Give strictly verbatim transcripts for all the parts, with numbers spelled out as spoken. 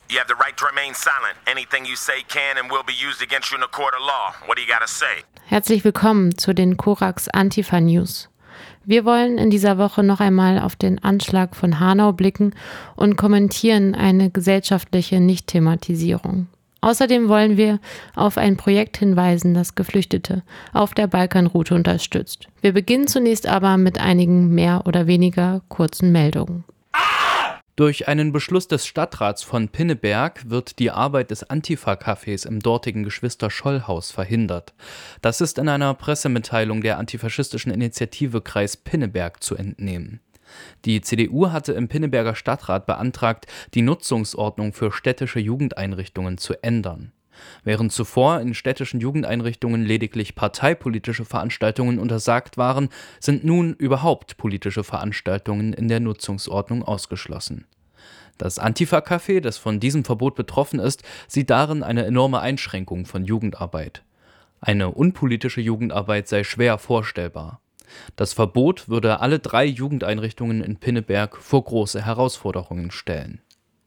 You have the right to remain silent. Anything you say can and will be used against you in a court of law. What do you gotta say? Herzlich willkommen zu den Korax Antifa News. Wir wollen in dieser Woche noch einmal auf den Anschlag von Hanau blicken und kommentieren eine gesellschaftliche Nicht-Thematisierung. Außerdem wollen wir auf ein Projekt hinweisen, das Geflüchtete auf der Balkanroute unterstützt. Wir beginnen zunächst aber mit einigen mehr oder weniger kurzen Meldungen. Durch einen Beschluss des Stadtrats von Pinneberg wird die Arbeit des Antifa-Cafés im dortigen Geschwister-Scholl-Haus verhindert. Das ist in einer Pressemitteilung der antifaschistischen Initiative Kreis Pinneberg zu entnehmen. Die C D U hatte im Pinneberger Stadtrat beantragt, die Nutzungsordnung für städtische Jugendeinrichtungen zu ändern. Während zuvor in städtischen Jugendeinrichtungen lediglich parteipolitische Veranstaltungen untersagt waren, sind nun überhaupt politische Veranstaltungen in der Nutzungsordnung ausgeschlossen. Das Antifa-Café, das von diesem Verbot betroffen ist, sieht darin eine enorme Einschränkung von Jugendarbeit. Eine unpolitische Jugendarbeit sei schwer vorstellbar. Das Verbot würde alle drei Jugendeinrichtungen in Pinneberg vor große Herausforderungen stellen.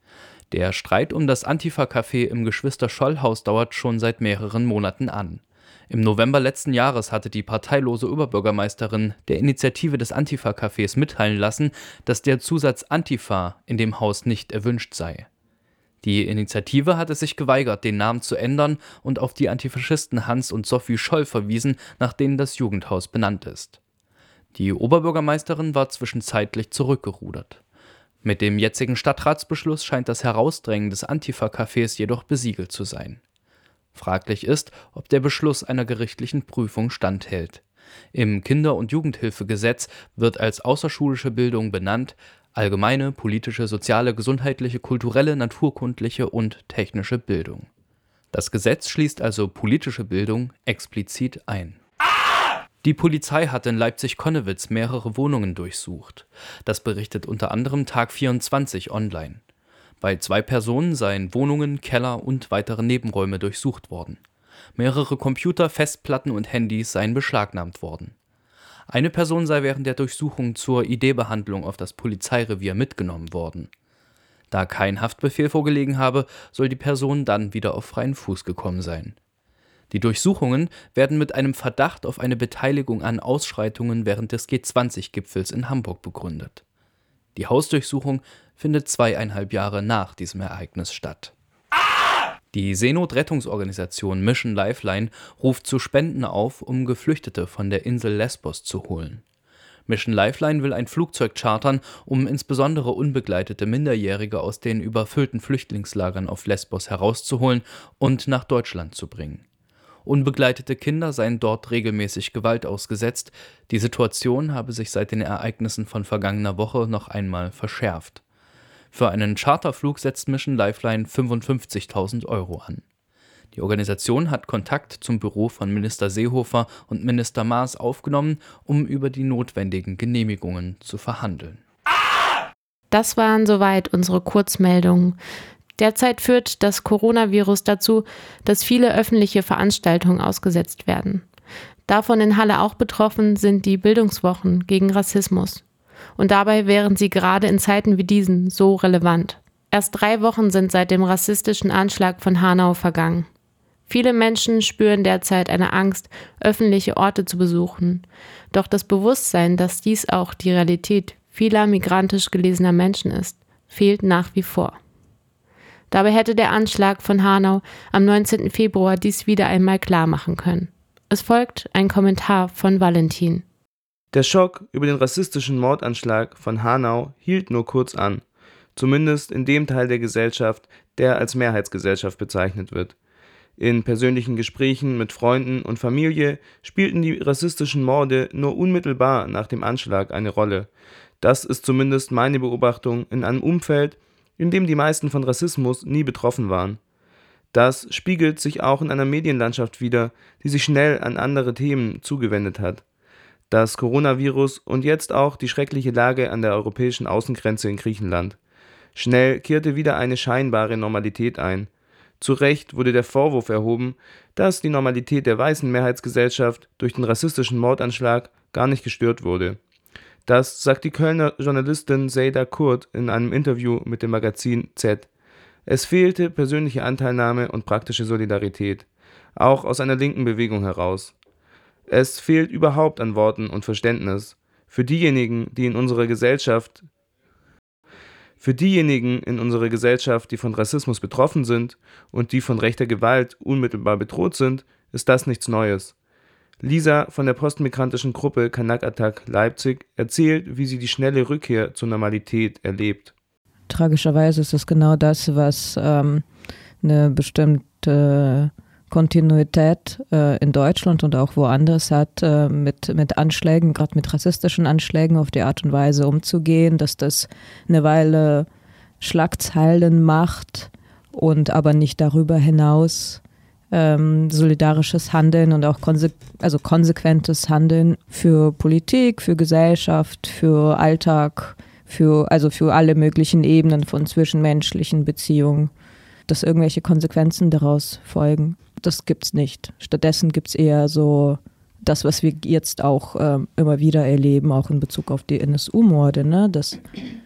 Der Streit um das Antifa-Café im Geschwister-Scholl-Haus dauert schon seit mehreren Monaten an. Im November letzten Jahres hatte die parteilose Oberbürgermeisterin der Initiative des Antifa-Cafés mitteilen lassen, dass der Zusatz Antifa in dem Haus nicht erwünscht sei. Die Initiative hatte sich geweigert, den Namen zu ändern und auf die Antifaschisten Hans und Sophie Scholl verwiesen, nach denen das Jugendhaus benannt ist. Die Oberbürgermeisterin war zwischenzeitlich zurückgerudert. Mit dem jetzigen Stadtratsbeschluss scheint das Herausdrängen des Antifa-Cafés jedoch besiegelt zu sein. Fraglich ist, ob der Beschluss einer gerichtlichen Prüfung standhält. Im Kinder- und Jugendhilfegesetz wird als außerschulische Bildung benannt allgemeine, politische, soziale, gesundheitliche, kulturelle, naturkundliche und technische Bildung. Das Gesetz schließt also politische Bildung explizit ein. Die Polizei hat in Leipzig-Konnewitz mehrere Wohnungen durchsucht. Das berichtet unter anderem Tag vierundzwanzig online. Bei zwei Personen seien Wohnungen, Keller und weitere Nebenräume durchsucht worden. Mehrere Computer, Festplatten und Handys seien beschlagnahmt worden. Eine Person sei während der Durchsuchung zur I D-Behandlung auf das Polizeirevier mitgenommen worden. Da kein Haftbefehl vorgelegen habe, soll die Person dann wieder auf freien Fuß gekommen sein. Die Durchsuchungen werden mit einem Verdacht auf eine Beteiligung an Ausschreitungen während des G zwanzig Gipfels in Hamburg begründet. Die Hausdurchsuchung findet zweieinhalb Jahre nach diesem Ereignis statt. Die Seenotrettungsorganisation Mission Lifeline ruft zu Spenden auf, um Geflüchtete von der Insel Lesbos zu holen. Mission Lifeline will ein Flugzeug chartern, um insbesondere unbegleitete Minderjährige aus den überfüllten Flüchtlingslagern auf Lesbos herauszuholen und nach Deutschland zu bringen. Unbegleitete Kinder seien dort regelmäßig Gewalt ausgesetzt. Die Situation habe sich seit den Ereignissen von vergangener Woche noch einmal verschärft. Für einen Charterflug setzt Mission Lifeline fünfundfünfzigtausend Euro an. Die Organisation hat Kontakt zum Büro von Minister Seehofer und Minister Maas aufgenommen, um über die notwendigen Genehmigungen zu verhandeln. Das waren soweit unsere Kurzmeldungen. Derzeit führt das Coronavirus dazu, dass viele öffentliche Veranstaltungen ausgesetzt werden. Davon in Halle auch betroffen sind die Bildungswochen gegen Rassismus. Und dabei wären sie gerade in Zeiten wie diesen so relevant. Erst drei Wochen sind seit dem rassistischen Anschlag von Hanau vergangen. Viele Menschen spüren derzeit eine Angst, öffentliche Orte zu besuchen. Doch das Bewusstsein, dass dies auch die Realität vieler migrantisch gelesener Menschen ist, fehlt nach wie vor. Dabei hätte der Anschlag von Hanau am neunzehnten Februar dies wieder einmal klar machen können. Es folgt ein Kommentar von Valentin. Der Schock über den rassistischen Mordanschlag von Hanau hielt nur kurz an, zumindest in dem Teil der Gesellschaft, der als Mehrheitsgesellschaft bezeichnet wird. In persönlichen Gesprächen mit Freunden und Familie spielten die rassistischen Morde nur unmittelbar nach dem Anschlag eine Rolle. Das ist zumindest meine Beobachtung in einem Umfeld, in dem die meisten von Rassismus nie betroffen waren. Das spiegelt sich auch in einer Medienlandschaft wider, die sich schnell an andere Themen zugewendet hat. Das Coronavirus und jetzt auch die schreckliche Lage an der europäischen Außengrenze in Griechenland. Schnell kehrte wieder eine scheinbare Normalität ein. Zu Recht wurde der Vorwurf erhoben, dass die Normalität der weißen Mehrheitsgesellschaft durch den rassistischen Mordanschlag gar nicht gestört wurde. Das sagt die Kölner Journalistin Seyda Kurt in einem Interview mit dem Magazin Z. Es fehlte persönliche Anteilnahme und praktische Solidarität, auch aus einer linken Bewegung heraus. Es fehlt überhaupt an Worten und Verständnis für diejenigen, die in unserer Gesellschaft, für diejenigen in unserer Gesellschaft, die von Rassismus betroffen sind und die von rechter Gewalt unmittelbar bedroht sind, ist das nichts Neues. Lisa von der postmigrantischen Gruppe Kanak Attack Leipzig erzählt, wie sie die schnelle Rückkehr zur Normalität erlebt. Tragischerweise ist es genau das, was ähm, eine bestimmte Kontinuität äh, in Deutschland und auch woanders hat, äh, mit, mit Anschlägen, gerade mit rassistischen Anschlägen auf die Art und Weise umzugehen, dass das eine Weile Schlagzeilen macht und aber nicht darüber hinaus ähm, solidarisches Handeln und auch konse- also konsequentes Handeln für Politik, für Gesellschaft, für Alltag, für, also für alle möglichen Ebenen von zwischenmenschlichen Beziehungen, dass irgendwelche Konsequenzen daraus folgen. Das gibt's nicht. Stattdessen gibt's eher so das, was wir jetzt auch ähm, immer wieder erleben, auch in Bezug auf die N S U-Morde, ne? dass,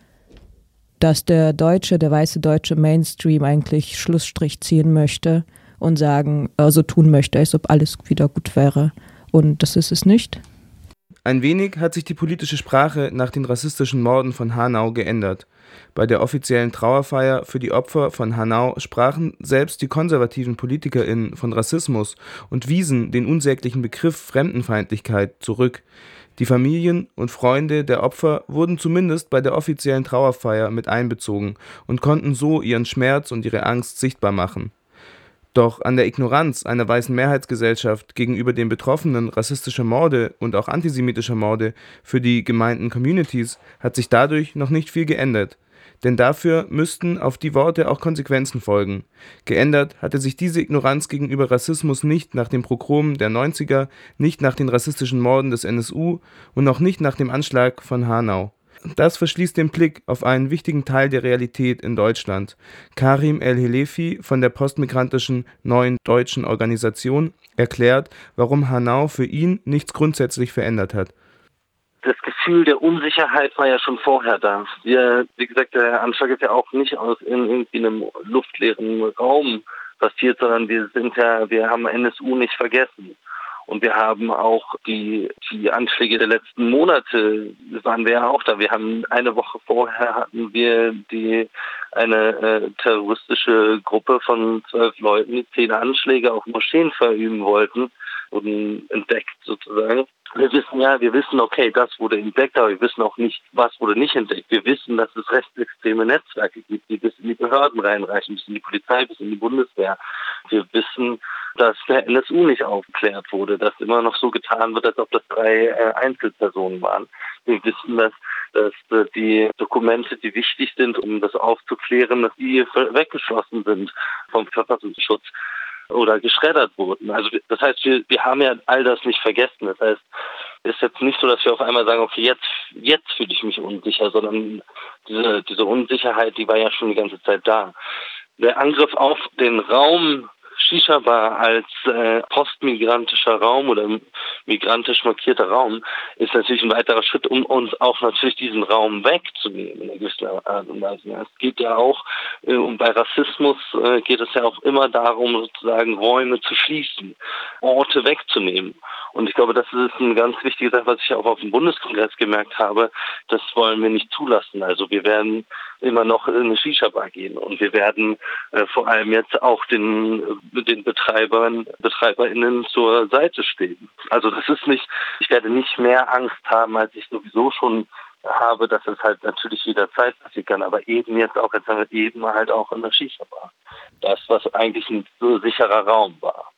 dass der deutsche, der weiße deutsche Mainstream eigentlich Schlussstrich ziehen möchte und sagen, also tun möchte, als ob alles wieder gut wäre. Und das ist es nicht. Ein wenig hat sich die politische Sprache nach den rassistischen Morden von Hanau geändert. Bei der offiziellen Trauerfeier für die Opfer von Hanau sprachen selbst die konservativen PolitikerInnen von Rassismus und wiesen den unsäglichen Begriff Fremdenfeindlichkeit zurück. Die Familien und Freunde der Opfer wurden zumindest bei der offiziellen Trauerfeier mit einbezogen und konnten so ihren Schmerz und ihre Angst sichtbar machen. Doch an der Ignoranz einer weißen Mehrheitsgesellschaft gegenüber den Betroffenen rassistischer Morde und auch antisemitischer Morde für die gemeinten Communities hat sich dadurch noch nicht viel geändert. Denn dafür müssten auf die Worte auch Konsequenzen folgen. Geändert hatte sich diese Ignoranz gegenüber Rassismus nicht nach dem Pogrom der neunziger, nicht nach den rassistischen Morden des N S U und auch nicht nach dem Anschlag von Hanau. Das verschließt den Blick auf einen wichtigen Teil der Realität in Deutschland. Karim El-Helefi von der postmigrantischen Neuen Deutschen Organisation erklärt, warum Hanau für ihn nichts grundsätzlich verändert hat. Das Gefühl der Unsicherheit war ja schon vorher da. Wir, wie gesagt, der Anschlag ist ja auch nicht aus in irgendwie einem luftleeren Raum passiert, sondern wir sind ja, wir haben N S U nicht vergessen. Und wir haben auch die, die Anschläge der letzten Monate, waren wir ja auch da. Wir haben eine Woche vorher hatten wir die eine äh, terroristische Gruppe von zwölf Leuten, die zehn Anschläge auf Moscheen verüben wollten, wurden entdeckt sozusagen. Wir wissen ja, wir wissen, okay, das wurde entdeckt, aber wir wissen auch nicht, was wurde nicht entdeckt. Wir wissen, dass es rechtsextreme Netzwerke gibt, die bis in die Behörden reinreichen, bis in die Polizei, bis in die Bundeswehr. Wir wissen, dass der N S U nicht aufgeklärt wurde, dass immer noch so getan wird, als ob das drei äh, Einzelpersonen waren. Wir wissen, dass, dass äh, die Dokumente, die wichtig sind, um das aufzuklären, dass die weggeschlossen sind vom Verfassungsschutz oder geschreddert wurden. Also das heißt, wir, wir haben ja all das nicht vergessen. Das heißt, es ist jetzt nicht so, dass wir auf einmal sagen, okay, jetzt, jetzt fühle ich mich unsicher, sondern diese, diese Unsicherheit, die war ja schon die ganze Zeit da. Der Angriff auf den Raum Shisha-Bar als äh, postmigrantischer Raum oder migrantisch markierter Raum ist natürlich ein weiterer Schritt, um uns auch natürlich diesen Raum wegzunehmen in einer gewissen Art und Weise. Es geht ja auch, äh, und bei Rassismus äh, geht es ja auch immer darum, sozusagen Räume zu schließen, Orte wegzunehmen. Und ich glaube, das ist eine ganz wichtige Sache, was ich auch auf dem Bundeskongress gemerkt habe. Das wollen wir nicht zulassen. Also wir werden immer noch in eine Shisha-Bar gehen und wir werden äh, vor allem jetzt auch den, den Betreibern, BetreiberInnen zur Seite stehen. Also das ist nicht, ich werde nicht mehr Angst haben, als ich sowieso schon habe, dass es halt natürlich jederzeit passieren kann, aber eben jetzt auch, jetzt haben wir eben halt auch in der Shisha-Bar. Das, was eigentlich ein so sicherer Raum war.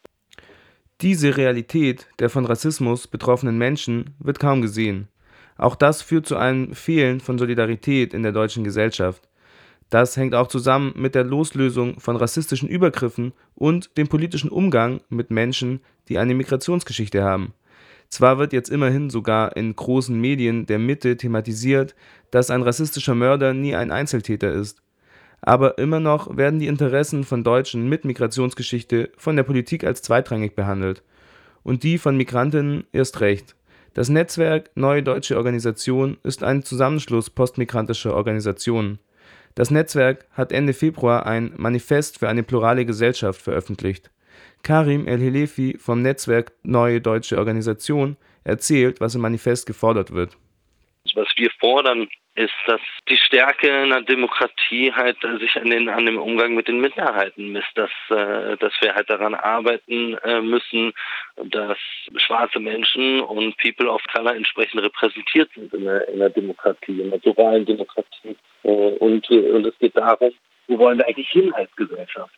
Diese Realität der von Rassismus betroffenen Menschen wird kaum gesehen. Auch das führt zu einem Fehlen von Solidarität in der deutschen Gesellschaft. Das hängt auch zusammen mit der Loslösung von rassistischen Übergriffen und dem politischen Umgang mit Menschen, die eine Migrationsgeschichte haben. Zwar wird jetzt immerhin sogar in großen Medien der Mitte thematisiert, dass ein rassistischer Mörder nie ein Einzeltäter ist. Aber immer noch werden die Interessen von Deutschen mit Migrationsgeschichte von der Politik als zweitrangig behandelt. Und die von Migrantinnen erst recht. Das Netzwerk Neue Deutsche Organisation ist ein Zusammenschluss postmigrantischer Organisationen. Das Netzwerk hat Ende Februar ein Manifest für eine plurale Gesellschaft veröffentlicht. Karim El-Helefi vom Netzwerk Neue Deutsche Organisation erzählt, was im Manifest gefordert wird. Was wir fordern, ist, dass die Stärke einer Demokratie halt sich an, den, an dem Umgang mit den Minderheiten misst, dass, äh, dass wir halt daran arbeiten äh, müssen, dass schwarze Menschen und People of Color entsprechend repräsentiert sind in der, in der Demokratie, in der globalen Demokratie. Äh, und, und es geht darum, wo wollen wir eigentlich hin als Gesellschaft?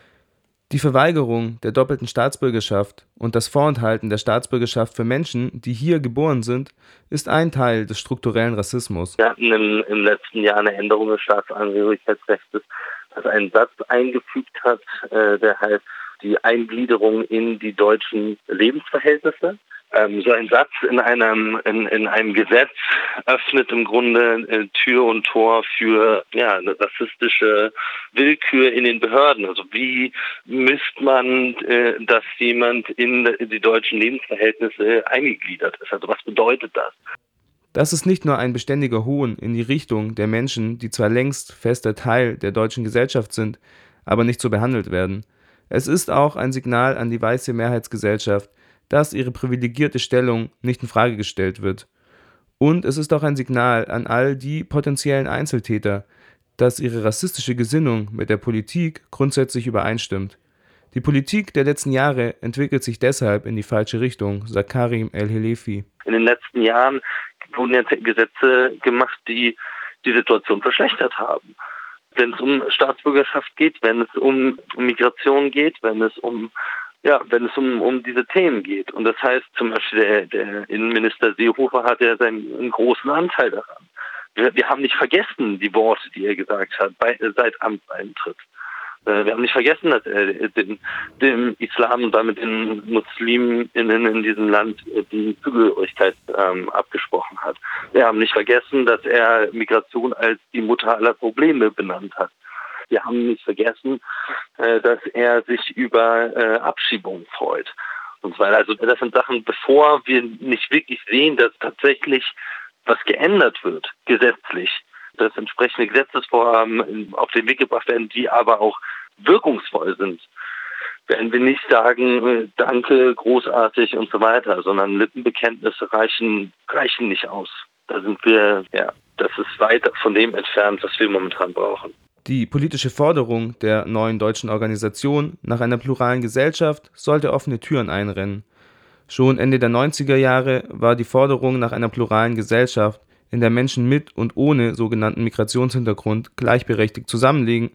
Die Verweigerung der doppelten Staatsbürgerschaft und das Vorenthalten der Staatsbürgerschaft für Menschen, die hier geboren sind, ist ein Teil des strukturellen Rassismus. Wir hatten im, im letzten Jahr eine Änderung des Staatsangehörigkeitsrechts, das einen Satz eingefügt hat, äh, der heißt die Eingliederung in die deutschen Lebensverhältnisse. Ähm, so ein Satz in einem in, in einem Gesetz öffnet im Grunde äh, Tür und Tor für ja eine rassistische Willkür in den Behörden. Also wie misst man, äh, dass jemand in, in die deutschen Lebensverhältnisse eingegliedert ist? Also was bedeutet das? Das ist nicht nur ein beständiger Hohn in die Richtung der Menschen, die zwar längst fester Teil der deutschen Gesellschaft sind, aber nicht so behandelt werden. Es ist auch ein Signal an die weiße Mehrheitsgesellschaft, dass ihre privilegierte Stellung nicht in Frage gestellt wird. Und es ist auch ein Signal an all die potenziellen Einzeltäter, dass ihre rassistische Gesinnung mit der Politik grundsätzlich übereinstimmt. Die Politik der letzten Jahre entwickelt sich deshalb in die falsche Richtung, sagt Karim El-Helefi. In den letzten Jahren wurden ja Gesetze gemacht, die die Situation verschlechtert haben. Wenn es um Staatsbürgerschaft geht, wenn es um Migration geht, wenn es um Ja, wenn es um, um diese Themen geht. Und das heißt zum Beispiel, der, der Innenminister Seehofer hat ja seinen einen großen Anteil daran. Wir, wir haben nicht vergessen die Worte, die er gesagt hat bei, seit Amtseintritt. Äh, wir haben nicht vergessen, dass er den, dem Islam und damit den Muslimen in, in diesem Land die Zugehörigkeit ähm, abgesprochen hat. Wir haben nicht vergessen, dass er Migration als die Mutter aller Probleme benannt hat. Wir haben nicht vergessen, äh, dass er sich über äh, Abschiebungen freut. Und so weiter. Also das sind Sachen, bevor wir nicht wirklich sehen, dass tatsächlich was geändert wird, gesetzlich, dass entsprechende Gesetzesvorhaben auf den Weg gebracht werden, die aber auch wirkungsvoll sind, werden wir nicht sagen, äh, danke, großartig und so weiter, sondern Lippenbekenntnisse reichen, reichen nicht aus. Da sind wir, ja, das ist weit von dem entfernt, was wir momentan brauchen. Die politische Forderung der Neuen Deutschen Organisation nach einer pluralen Gesellschaft sollte offene Türen einrennen. Schon Ende der neunziger Jahre war die Forderung nach einer pluralen Gesellschaft, in der Menschen mit und ohne sogenannten Migrationshintergrund gleichberechtigt zusammenleben,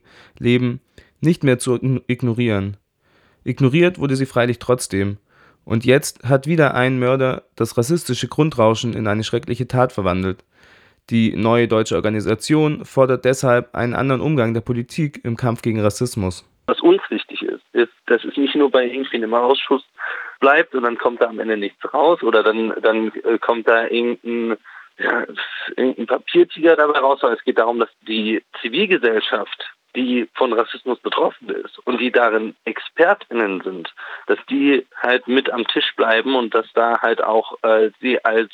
nicht mehr zu ignorieren. Ignoriert wurde sie freilich trotzdem. Und jetzt hat wieder ein Mörder das rassistische Grundrauschen in eine schreckliche Tat verwandelt. Die Neue Deutsche Organisation fordert deshalb einen anderen Umgang der Politik im Kampf gegen Rassismus. Was uns wichtig ist, ist, dass es nicht nur bei irgendwie einem Ausschuss bleibt und dann kommt da am Ende nichts raus oder dann, dann kommt da irgendein, ja, irgendein Papiertiger dabei raus, sondern es geht darum, dass die Zivilgesellschaft, die von Rassismus betroffen ist und die darin ExpertInnen sind, dass die halt mit am Tisch bleiben und dass da halt auch äh, sie als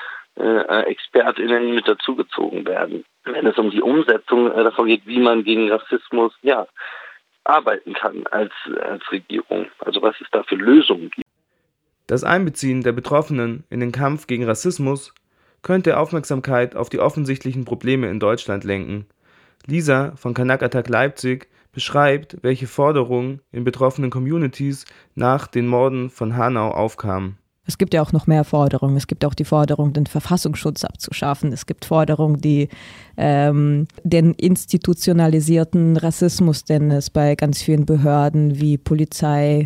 Äh, ExpertInnen mit dazugezogen werden, wenn es um die Umsetzung äh, davon geht, wie man gegen Rassismus ja, arbeiten kann als, als Regierung. Also was es da für Lösungen gibt. Das Einbeziehen der Betroffenen in den Kampf gegen Rassismus könnte Aufmerksamkeit auf die offensichtlichen Probleme in Deutschland lenken. Lisa von Kanak Attack Leipzig beschreibt, welche Forderungen in betroffenen Communities nach den Morden von Hanau aufkamen. Es gibt ja auch noch mehr Forderungen. Es gibt auch die Forderung, den Verfassungsschutz abzuschaffen. Es gibt Forderungen, die ähm, den institutionalisierten Rassismus, den es bei ganz vielen Behörden wie Polizei,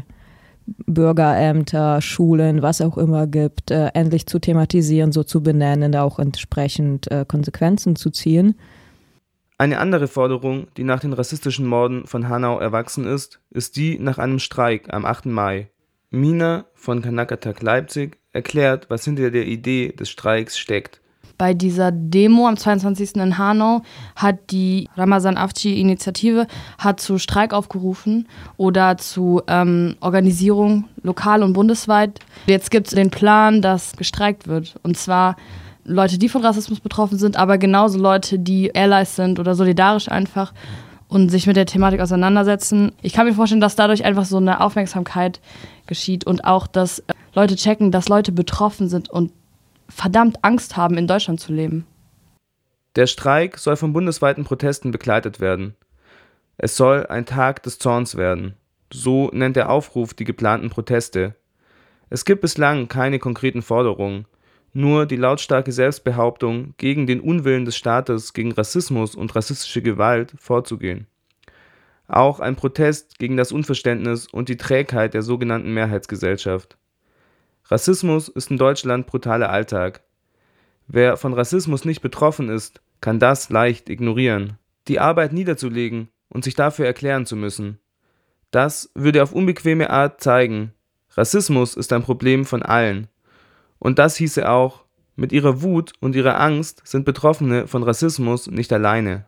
Bürgerämter, Schulen, was auch immer gibt, äh, endlich zu thematisieren, so zu benennen, auch entsprechend äh, Konsequenzen zu ziehen. Eine andere Forderung, die nach den rassistischen Morden von Hanau erwachsen ist, ist die nach einem Streik am achten Mai. Mina von Kanak Attack Leipzig erklärt, was hinter der Idee des Streiks steckt. Bei dieser Demo am zweiundzwanzigsten in Hanau hat die Ramazan Afci-Initiative hat zu Streik aufgerufen oder zu ähm, Organisierung lokal und bundesweit. Jetzt gibt es den Plan, dass gestreikt wird. Und zwar Leute, die von Rassismus betroffen sind, aber genauso Leute, die Allies sind oder solidarisch einfach und sich mit der Thematik auseinandersetzen. Ich kann mir vorstellen, dass dadurch einfach so eine Aufmerksamkeit geschieht und auch, dass Leute checken, dass Leute betroffen sind und verdammt Angst haben, in Deutschland zu leben. Der Streik soll von bundesweiten Protesten begleitet werden. Es soll ein Tag des Zorns werden. So nennt der Aufruf die geplanten Proteste. Es gibt bislang keine konkreten Forderungen, nur die lautstarke Selbstbehauptung, gegen den Unwillen des Staates, gegen Rassismus und rassistische Gewalt vorzugehen. Auch ein Protest gegen das Unverständnis und die Trägheit der sogenannten Mehrheitsgesellschaft. Rassismus ist in Deutschland brutaler Alltag. Wer von Rassismus nicht betroffen ist, kann das leicht ignorieren. Die Arbeit niederzulegen und sich dafür erklären zu müssen, das würde auf unbequeme Art zeigen, Rassismus ist ein Problem von allen. Und das hieße auch, mit ihrer Wut und ihrer Angst sind Betroffene von Rassismus nicht alleine.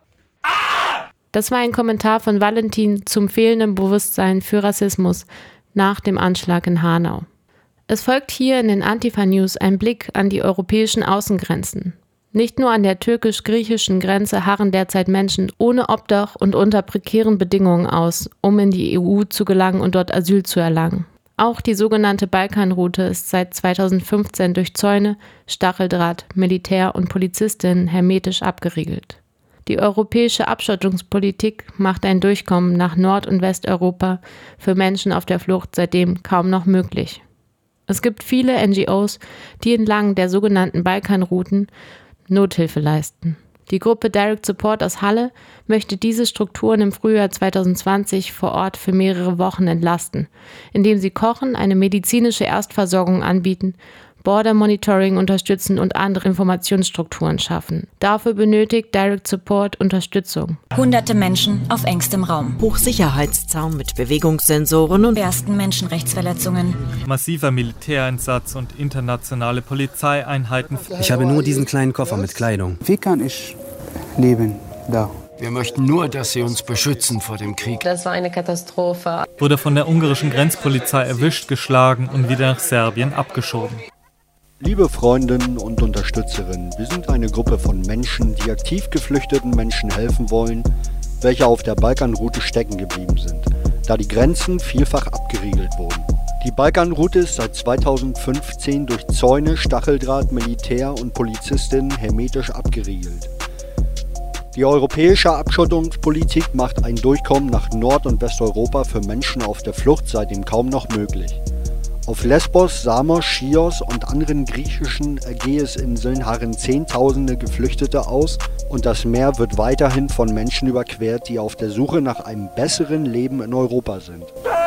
Das war ein Kommentar von Valentin zum fehlenden Bewusstsein für Rassismus nach dem Anschlag in Hanau. Es folgt hier in den Antifa-News ein Blick an die europäischen Außengrenzen. Nicht nur an der türkisch-griechischen Grenze harren derzeit Menschen ohne Obdach und unter prekären Bedingungen aus, um in die E U zu gelangen und dort Asyl zu erlangen. Auch die sogenannte Balkanroute ist seit zweitausendfünfzehn durch Zäune, Stacheldraht, Militär und Polizistinnen hermetisch abgeriegelt. Die europäische Abschottungspolitik macht ein Durchkommen nach Nord- und Westeuropa für Menschen auf der Flucht seitdem kaum noch möglich. Es gibt viele N G Os, die entlang der sogenannten Balkanrouten Nothilfe leisten. Die Gruppe Direct Support aus Halle möchte diese Strukturen im Frühjahr zweitausendzwanzig vor Ort für mehrere Wochen entlasten, indem sie Kochen, eine medizinische Erstversorgung anbieten, Border Monitoring unterstützen und andere Informationsstrukturen schaffen. Dafür benötigt Direct Support Unterstützung. Hunderte Menschen auf engstem Raum. Hochsicherheitszaun mit Bewegungssensoren und Ersten Menschenrechtsverletzungen. Massiver Militäreinsatz und internationale Polizeieinheiten. Ich habe nur diesen kleinen Koffer mit Kleidung. Wie kann ich leben da? Wir möchten nur, dass sie uns beschützen vor dem Krieg. Das war eine Katastrophe. Wurde von der ungarischen Grenzpolizei erwischt, geschlagen und wieder nach Serbien abgeschoben. Liebe Freundinnen und Unterstützerinnen, wir sind eine Gruppe von Menschen, die aktiv geflüchteten Menschen helfen wollen, welche auf der Balkanroute stecken geblieben sind, da die Grenzen vielfach abgeriegelt wurden. Die Balkanroute ist seit zweitausendfünfzehn durch Zäune, Stacheldraht, Militär und Polizistinnen hermetisch abgeriegelt. Die europäische Abschottungspolitik macht ein Durchkommen nach Nord- und Westeuropa für Menschen auf der Flucht seitdem kaum noch möglich. Auf Lesbos, Samos, Chios und anderen griechischen Ägäisinseln harren Zehntausende Geflüchtete aus und das Meer wird weiterhin von Menschen überquert, die auf der Suche nach einem besseren Leben in Europa sind.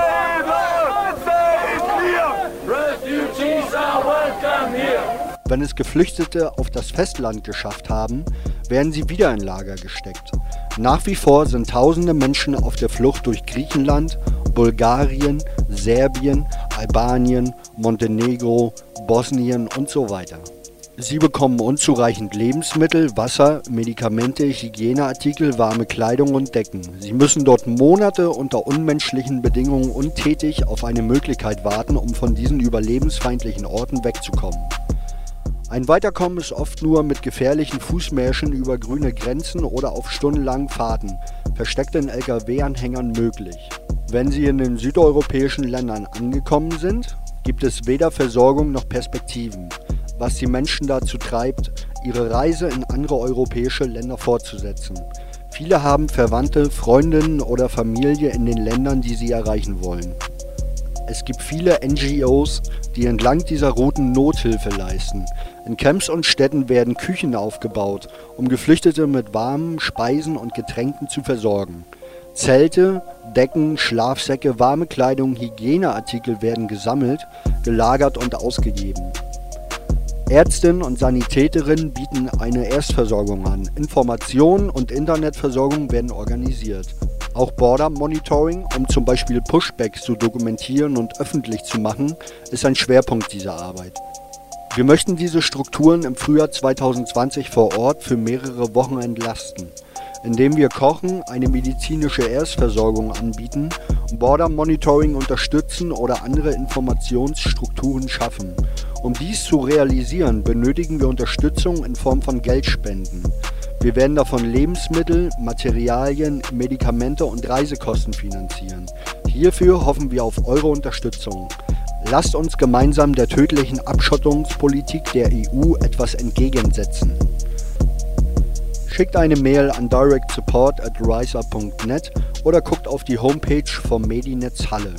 Wenn es Geflüchtete auf das Festland geschafft haben, werden sie wieder in Lager gesteckt. Nach wie vor sind tausende Menschen auf der Flucht durch Griechenland, Bulgarien, Serbien, Albanien, Montenegro, Bosnien und so weiter. Sie bekommen unzureichend Lebensmittel, Wasser, Medikamente, Hygieneartikel, warme Kleidung und Decken. Sie müssen dort Monate unter unmenschlichen Bedingungen untätig auf eine Möglichkeit warten, um von diesen überlebensfeindlichen Orten wegzukommen. Ein Weiterkommen ist oft nur mit gefährlichen Fußmärschen über grüne Grenzen oder auf stundenlangen Fahrten, versteckt in L K W-Anhängern möglich. Wenn Sie in den südeuropäischen Ländern angekommen sind, gibt es weder Versorgung noch Perspektiven, was die Menschen dazu treibt, ihre Reise in andere europäische Länder fortzusetzen. Viele haben Verwandte, Freundinnen oder Familie in den Ländern, die sie erreichen wollen. Es gibt viele N G Os, die entlang dieser Routen Nothilfe leisten. In Camps und Städten werden Küchen aufgebaut, um Geflüchtete mit warmen Speisen und Getränken zu versorgen. Zelte, Decken, Schlafsäcke, warme Kleidung, Hygieneartikel werden gesammelt, gelagert und ausgegeben. Ärztinnen und Sanitäterinnen bieten eine Erstversorgung an. Informationen und Internetversorgung werden organisiert. Auch Border Monitoring, um zum Beispiel Pushbacks zu dokumentieren und öffentlich zu machen, ist ein Schwerpunkt dieser Arbeit. Wir möchten diese Strukturen im Frühjahr zweitausendzwanzig vor Ort für mehrere Wochen entlasten, indem wir Kochen, eine medizinische Erstversorgung anbieten, Border Monitoring unterstützen oder andere Informationsstrukturen schaffen Um dies zu realisieren, benötigen wir Unterstützung in Form von Geldspenden. Wir werden davon Lebensmittel, Materialien, Medikamente und Reisekosten finanzieren. Hierfür hoffen wir auf eure Unterstützung. Lasst uns gemeinsam der tödlichen Abschottungspolitik der E U etwas entgegensetzen. Schickt eine Mail an direct support at riseup punkt net oder guckt auf die Homepage vom Medinetz Halle.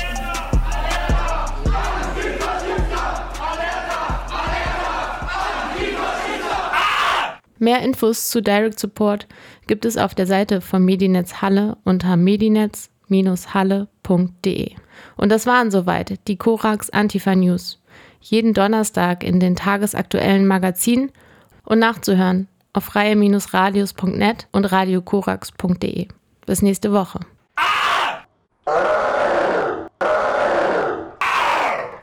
Mehr Infos zu Direct Support gibt es auf der Seite vom Medinetz Halle unter medinetz Bindestrich halle punkt de. Und das waren soweit die Korax Antifa News. Jeden Donnerstag in den tagesaktuellen Magazinen und nachzuhören auf freie Radios punkt net und radiokorax punkt de. Bis nächste Woche.